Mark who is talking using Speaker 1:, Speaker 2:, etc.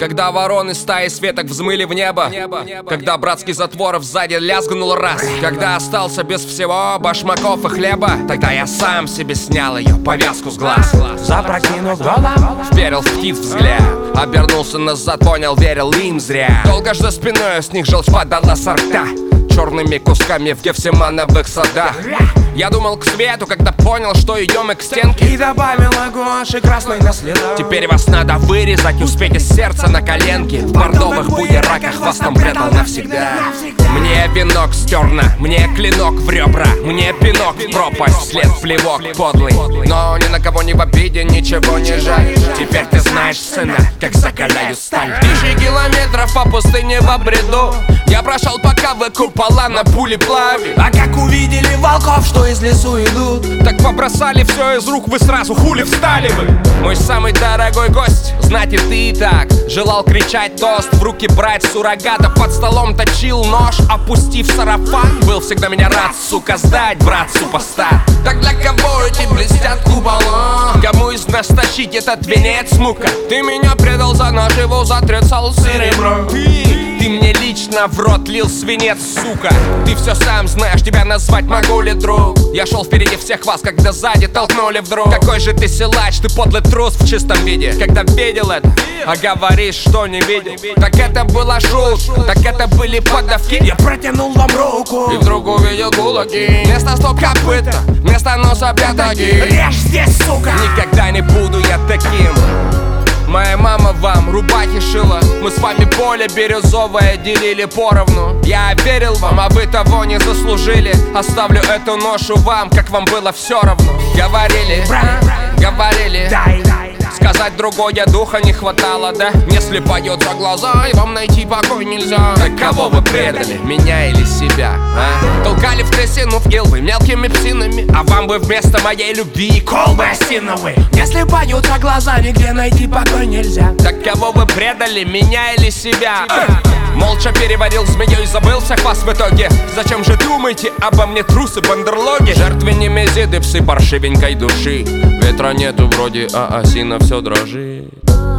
Speaker 1: Когда вороны стаи светок взмыли в небо, когда братский затвор сзади лязгнул раз, когда остался без всего башмаков и хлеба, тогда я сам себе снял ее повязку с глаз.
Speaker 2: Запрокинув голову,
Speaker 1: вперил в птиц взгляд, обернулся назад, понял, верил им зря. Долго ж за спиной с них желчь падала со рта, черными кусками в Гефсимановых садах. Я думал к свету, когда понял, что идем мы к стенке,
Speaker 2: и добавил гуаши красной на следах.
Speaker 1: Теперь вас надо вырезать, успеть из сердца на коленке. В бордовых буераках вас там прятал навсегда. Мне венок стерно, мне клинок в ребра, мне пинок в пропасть, вслед плевок подлый. Но ни на кого не в обиде, ничего не жаль. Теперь ты знаешь, сына, как закаляю сталь. Тысячи километров по пустыне в бреду я прошел, пока вы купола на пули плавили.
Speaker 2: А как увидели волков, что из лесу идут,
Speaker 1: так побросали все из рук, вы сразу хули встали вы. Мой самый дорогой гость, знать и ты и так желал кричать тост, в руки брать суррогата, под столом точил нож, опустив сарафан. Был всегда меня рад, сука, сдать, брат, супостат. Так для кого эти блестят купола? Кому из нас тащить этот венец, мука? Ты меня предал за наживу, затрясал серебро. Ты мне лично в рот лил свинец, сука. Ты все сам знаешь, тебя назвать могу ли, друг? Я шел впереди всех вас, когда сзади толкнули вдруг. Какой же ты силач, ты подлый трус в чистом виде. Когда видел это, а говоришь, что не видел. Так это была шутка, так это были подавки.
Speaker 2: Я протянул вам руку
Speaker 1: и вдруг увидел кулаки. Вместо стоп копыта, вместо носа пятаки.
Speaker 2: Режь здесь, сука!
Speaker 1: Никогда не буду я таким. Моя мама вам рубахи шила, мы с вами поле бирюзовое делили поровну. Я верил вам, а вы того не заслужили. Оставлю эту ношу вам, как вам было все равно. Говорили, говорили, сказать другое духа не хватало, да? Не слепаются глаза, и вам найти покой нельзя. Так кого вы предали, меня или себя, а? Толкали в трясину в гилвы мелкими псинами, а вам бы вместо моей любви колбы осиновые.
Speaker 2: Не слепаются глаза, нигде найти покой нельзя.
Speaker 1: Так кого вы предали, меня или себя? Молча переварил змею и забыл всех вас в итоге. Зачем же думаете обо мне, трусы, бандерлоги? Жертвы немезиды, псы паршивенькой души. Ветра нету вроде, а осина все дрожит.